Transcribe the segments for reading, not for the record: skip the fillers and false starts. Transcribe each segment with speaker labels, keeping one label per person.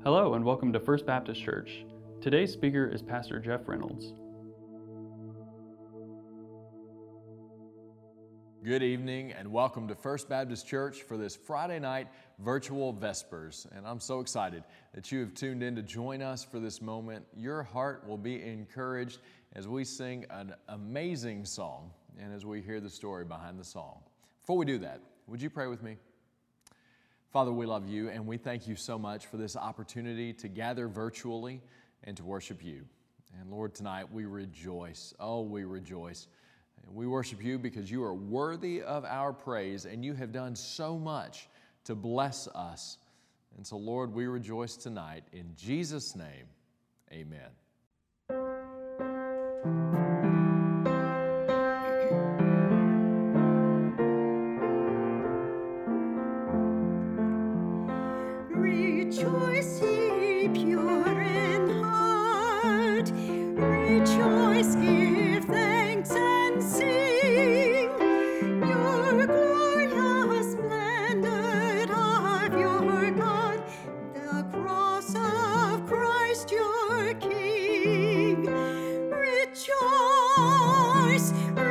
Speaker 1: Hello and welcome to First Baptist Church. Today's speaker is Pastor Jeff Reynolds.
Speaker 2: Good evening and welcome to First Baptist Church for this Friday night virtual Vespers. And I'm so excited that you have tuned in to join us for this moment. Your heart will be encouraged as we sing an amazing song and as we hear the story behind the song. Before we do that, would you pray with me? Father, we love you and we thank you so much for this opportunity to gather virtually and to worship you. And Lord, tonight we rejoice. Oh, we rejoice. We worship you because you are worthy of our praise and you have done so much to bless us. And so, Lord, we rejoice tonight. In Jesus' name, amen.
Speaker 3: Rejoice, ye pure in heart. Rejoice, give thanks and sing. Your glorious splendor of your God, the cross of Christ your King. Rejoice,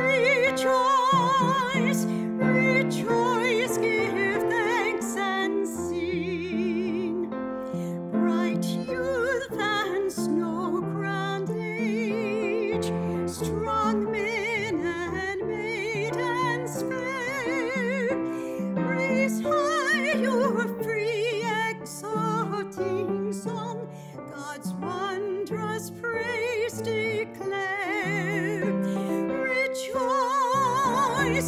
Speaker 3: rejoice, rejoice, give thanks and sing. Bright youth and snow-crowned age, strong men and maidens fair, raise high your free exulting song, God's wondrous praise declare. Rejoice,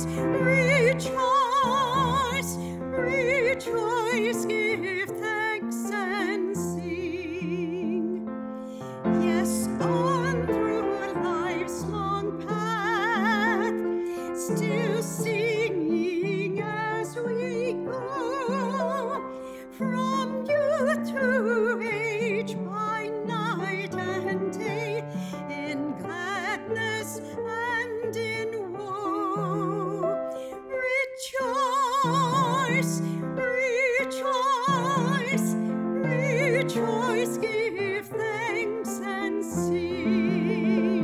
Speaker 3: rejoice, rejoice, give thanks and sing. Yes, on through life's long path, still singing as we go, from youth to age, by night and day, in gladness and in woe. Rejoice, rejoice, rejoice, give thanks and sing.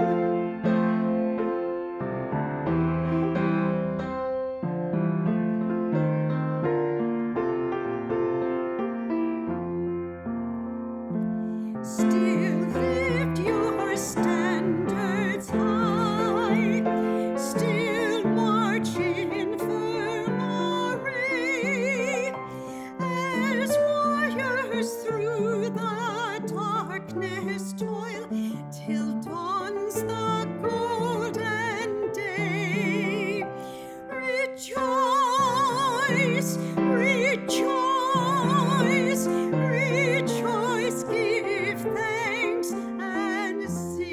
Speaker 3: Still lift your standards high, still march in firm array, as warriors through the darkness toil, till dawns the golden day. Rejoice, rejoice, rejoice, give thanks and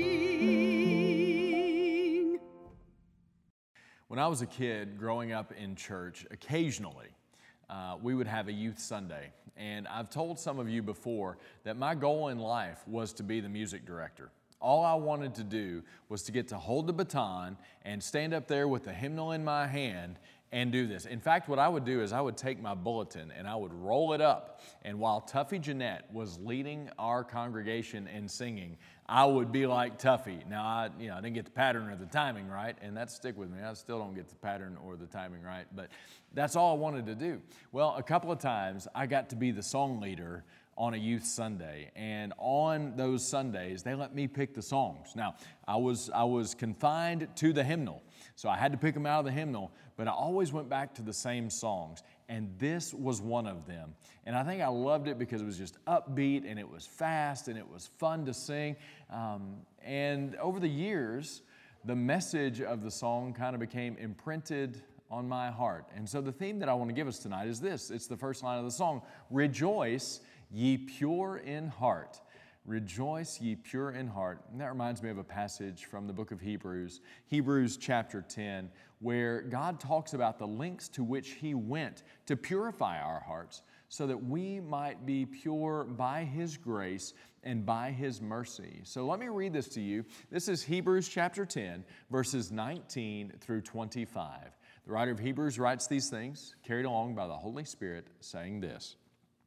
Speaker 3: sing.
Speaker 2: When I was a kid growing up in church, occasionally we would have a youth Sunday. And I've told some of you before that my goal in life was to be the music director. All I wanted to do was to get to hold the baton and stand up there with the hymnal in my hand and do this. In fact, what I would do is I would take my bulletin and I would roll it up. And while Tuffy Jeanette was leading our congregation in singing, I would be like Tuffy. Now, I didn't get the pattern or the timing right, and that stick with me. I still don't get the pattern or the timing right, but that's all I wanted to do. Well, a couple of times I got to be the song leader on a youth Sunday, and on those Sundays they let me pick the songs. Now I was confined to the hymnal, so I had to pick them out of the hymnal, but I always went back to the same songs, and this was one of them. And I think I loved it because it was just upbeat and it was fast and it was fun to sing. And over the years, the message of the song kind of became imprinted on my heart. And so the theme that I want to give us tonight is this. It's the first line of the song: Rejoice, ye pure in heart. Rejoice, ye pure in heart. And that reminds me of a passage from the book of Hebrews, Hebrews chapter 10, where God talks about the lengths to which He went to purify our hearts so that we might be pure by His grace and by His mercy. So let me read this to you. This is Hebrews chapter 10, verses 19 through 25. The writer of Hebrews writes these things, carried along by the Holy Spirit, saying this: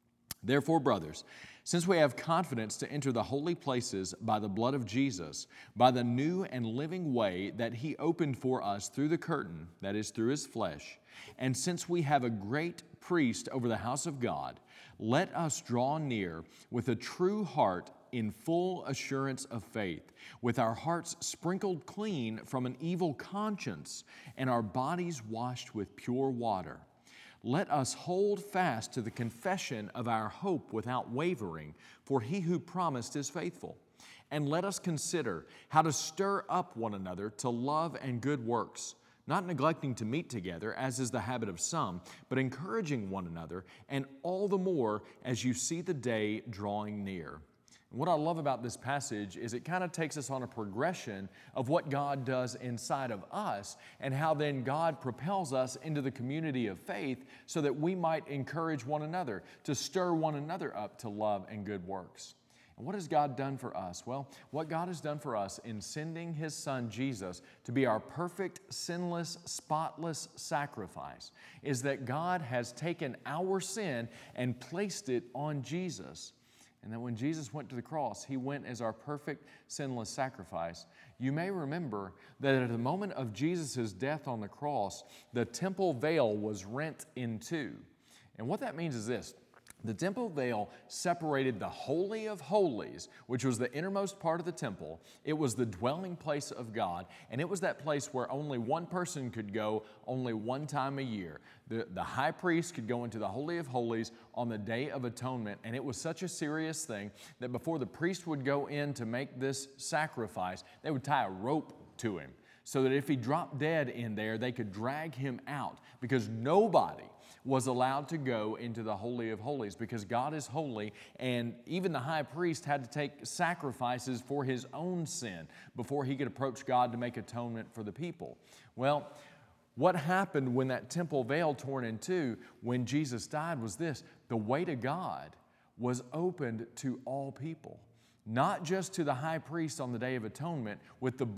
Speaker 2: Therefore, brothers, since we have confidence to enter the holy places by the blood of Jesus, by the new and living way that He opened for us through the curtain, that is, through His flesh, and since we have a great priest over the house of God, let us draw near with a true heart in full assurance of faith, with our hearts sprinkled clean from an evil conscience and our bodies washed with pure water. Let us hold fast to the confession of our hope without wavering, for He who promised is faithful. And let us consider how to stir up one another to love and good works, not neglecting to meet together, as is the habit of some, but encouraging one another, and all the more as you see the day drawing near. What I love about this passage is it kind of takes us on a progression of what God does inside of us and how then God propels us into the community of faith so that we might encourage one another, to stir one another up to love and good works. And what has God done for us? Well, what God has done for us in sending His Son Jesus to be our perfect, sinless, spotless sacrifice is that God has taken our sin and placed it on Jesus. And that when Jesus went to the cross, He went as our perfect, sinless sacrifice. You may remember that at the moment of Jesus' death on the cross, the temple veil was rent in two. And what that means is this. The temple veil separated the Holy of Holies, which was the innermost part of the temple. It was the dwelling place of God, and it was that place where only one person could go only one time a year. The high priest could go into the Holy of Holies on the Day of Atonement, and it was such a serious thing that before the priest would go in to make this sacrifice, they would tie a rope to him so that if he dropped dead in there, they could drag him out, because nobody was allowed to go into the Holy of Holies because God is holy, and even the high priest had to take sacrifices for his own sin before he could approach God to make atonement for the people. Well, what happened when that temple veil torn in two when Jesus died was this: the way to God was opened to all people. Not just to the high priest on the Day of Atonement with the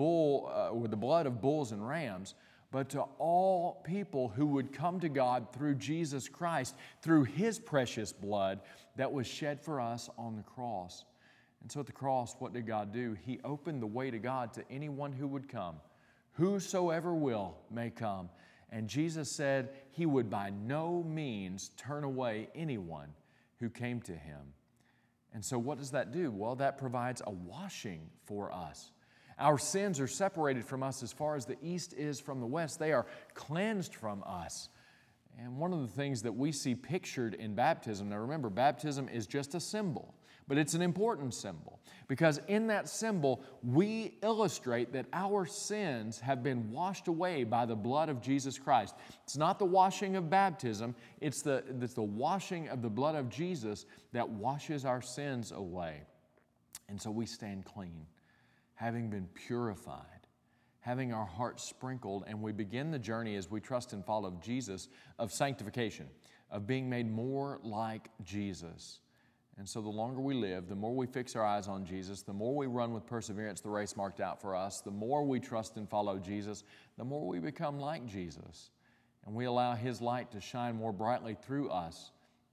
Speaker 2: blood of bulls and rams, but to all people who would come to God through Jesus Christ, through His precious blood that was shed for us on the cross. And so at the cross, what did God do? He opened the way to God to anyone who would come. Whosoever will may come. And Jesus said He would by no means turn away anyone who came to Him. And so what does that do? Well, that provides a washing for us. Our sins are separated from us as far as the east is from the west. They are cleansed from us. And one of the things that we see pictured in baptism, now remember, baptism is just a symbol, but it's an important symbol because in that symbol, we illustrate that our sins have been washed away by the blood of Jesus Christ. It's not the washing of baptism, it's the washing of the blood of Jesus that washes our sins away. And so we stand clean, having been purified, having our hearts sprinkled, and we begin the journey as we trust and follow Jesus of sanctification, of being made more like Jesus. And so the longer we live, the more we fix our eyes on Jesus, the more we run with perseverance the race marked out for us, the more we trust and follow Jesus, the more we become like Jesus. And we allow His light to shine more brightly through us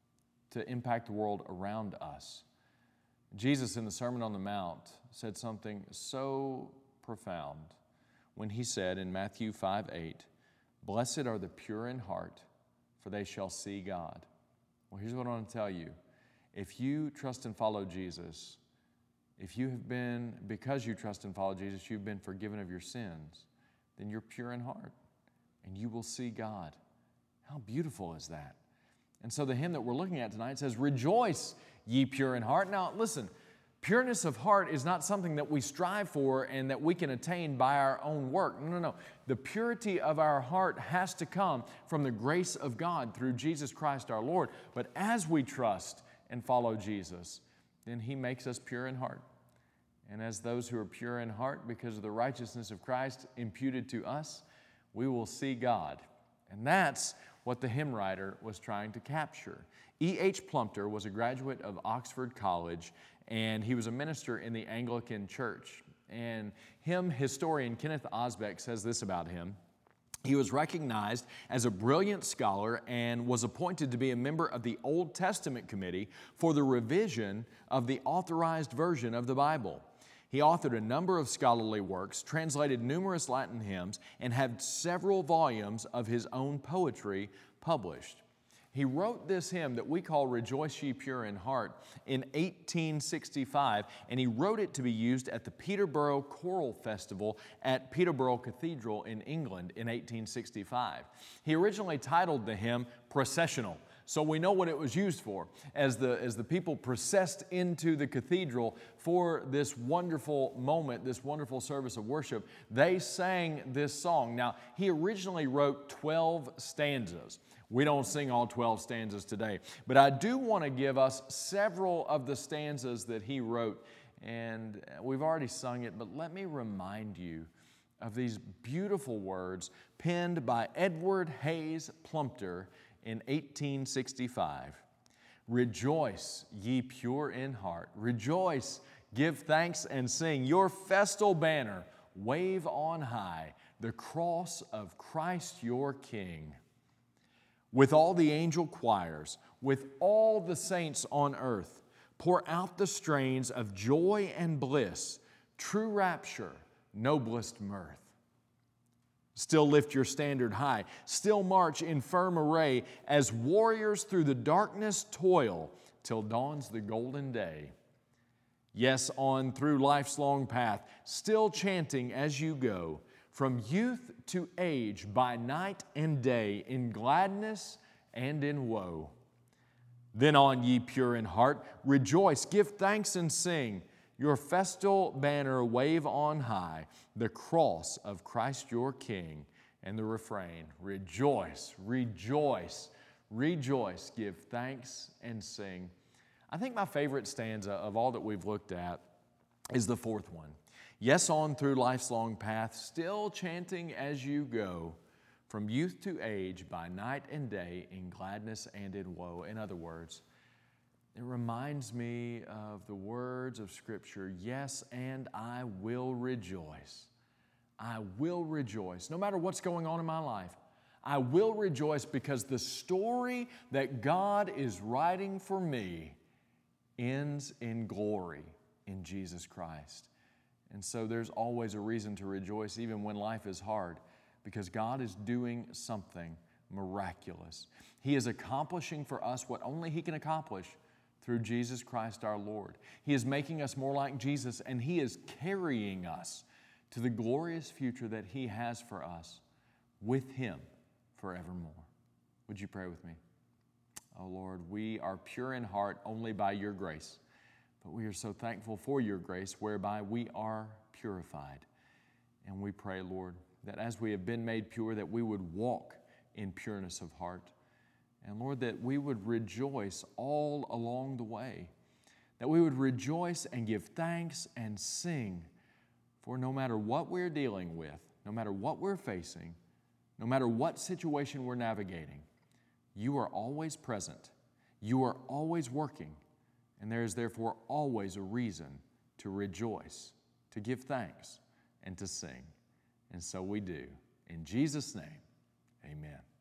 Speaker 2: to impact the world around us. Jesus in the Sermon on the Mount said something so profound when He said in Matthew 5:8, "Blessed are the pure in heart, for they shall see God." Well, here's what I want to tell you. If you trust and follow Jesus, because you trust and follow Jesus, you've been forgiven of your sins, then you're pure in heart and you will see God. How beautiful is that? And so the hymn that we're looking at tonight says, "Rejoice, ye pure in heart." Now listen, pureness of heart is not something that we strive for and that we can attain by our own work. No. The purity of our heart has to come from the grace of God through Jesus Christ our Lord. But as we trust and follow Jesus, then He makes us pure in heart. And as those who are pure in heart because of the righteousness of Christ imputed to us, we will see God. And that's what the hymn writer was trying to capture. E.H. Plumptre was a graduate of Oxford College, and he was a minister in the Anglican Church. And hymn historian Kenneth Osbeck says this about him. He was recognized as a brilliant scholar and was appointed to be a member of the Old Testament Committee for the revision of the authorized version of the Bible. He authored a number of scholarly works, translated numerous Latin hymns, and had several volumes of his own poetry published. He wrote this hymn that we call Rejoice Ye Pure in Heart in 1865, and he wrote it to be used at the Peterborough Choral Festival at Peterborough Cathedral in England in 1865. He originally titled the hymn Processional, so we know what it was used for. As the people processed into the cathedral for this wonderful moment, this wonderful service of worship, they sang this song. Now, he originally wrote 12 stanzas. We don't sing all 12 stanzas today, but I do want to give us several of the stanzas that he wrote, and we've already sung it, but let me remind you of these beautiful words penned by Edward Hayes Plumptre in 1865. Rejoice, ye pure in heart. Rejoice, give thanks and sing. Your festal banner wave on high, the cross of Christ your King. With all the angel choirs, with all the saints on earth, pour out the strains of joy and bliss, true rapture, noblest mirth. Still lift your standard high, still march in firm array, as warriors through the darkness toil, till dawns the golden day. Yes, on through life's long path, still chanting as you go, from youth to age, by night and day, in gladness and in woe. Then on, ye pure in heart, rejoice, give thanks and sing. Your festal banner wave on high, the cross of Christ your King. And the refrain, rejoice, rejoice, rejoice, give thanks and sing. I think my favorite stanza of all that we've looked at is the fourth one. Yes, on through life's long path, still chanting as you go, from youth to age, by night and day, in gladness and in woe. In other words, it reminds me of the words of Scripture, yes, and I will rejoice. I will rejoice. No matter what's going on in my life, I will rejoice because the story that God is writing for me ends in glory in Jesus Christ. And so there's always a reason to rejoice even when life is hard, because God is doing something miraculous. He is accomplishing for us what only He can accomplish through Jesus Christ our Lord. He is making us more like Jesus, and He is carrying us to the glorious future that He has for us with Him forevermore. Would you pray with me? Oh Lord, we are pure in heart only by Your grace. But we are so thankful for Your grace whereby we are purified. And we pray, Lord, that as we have been made pure, that we would walk in pureness of heart. And Lord, that we would rejoice all along the way. That we would rejoice and give thanks and sing. For no matter what we're dealing with, no matter what we're facing, no matter what situation we're navigating, You are always present. You are always working. And there is therefore always a reason to rejoice, to give thanks, and to sing. And so we do. In Jesus' name, amen.